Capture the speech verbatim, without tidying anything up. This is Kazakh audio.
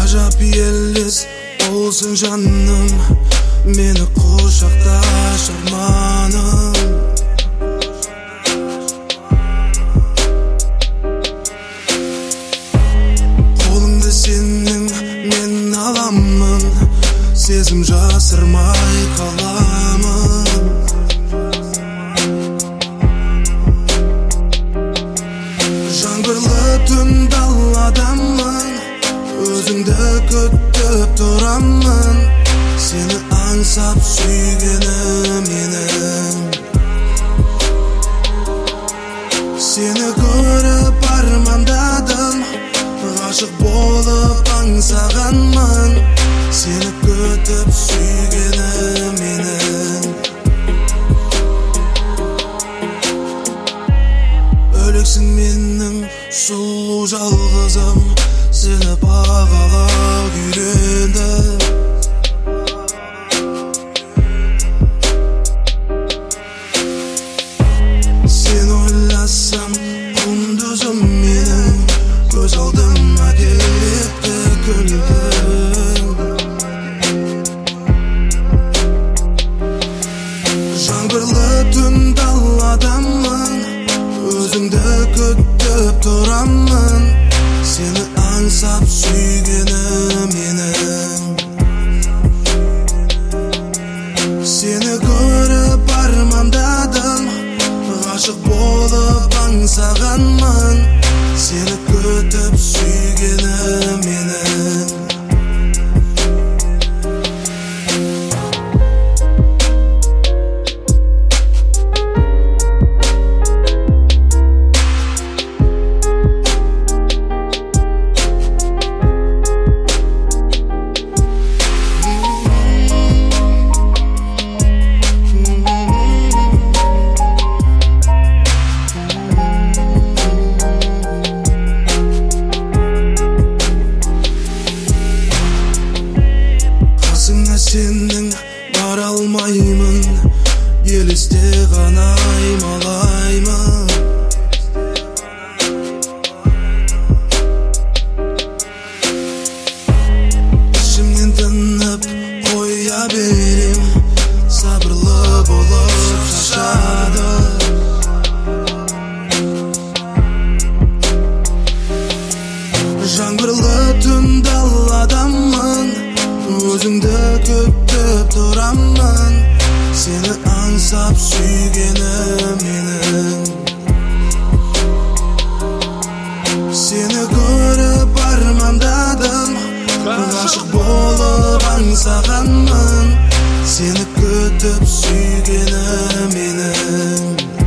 ғажап елес болсын жаным, мені құшақташ арманым. Қолыңды сенің мен аламын, сезім жасырмай қаламын. Жаңбырлы түн даладамын, өзіңді күтіп тұрамын. Сені аңсап сүйгенім менің. Сені көріп армандадым, ғашық болып аңсағанмын. Сені күтіп сүйгенім менің. Өлексің менің сұлу жалғызым, сені бағалау үйрендім. Сен ойласам құндызым менің, көз алдыма келеді күлгің. Жаңбырлы түн даладамын, өзіңді күтіп тұрамын. Сені аңсап сүйгенім менің. Сені көріп армандадым, ғашық болып аңсағанмын. Сені күтіп сүйгенім менің. Сенің бара алмаймын, елесте ғана аймалаймын. Ішімнен тынып қоя берем, сабырлы болып шаршады. Жаңбырлы түн даладамын, өзіңді күтіп тұрамын. Сені аңсап сүйгенім менің. Сені көріп армандадым, ғашық болып аңсағанмын. Сені күтіп сүйгенім менің.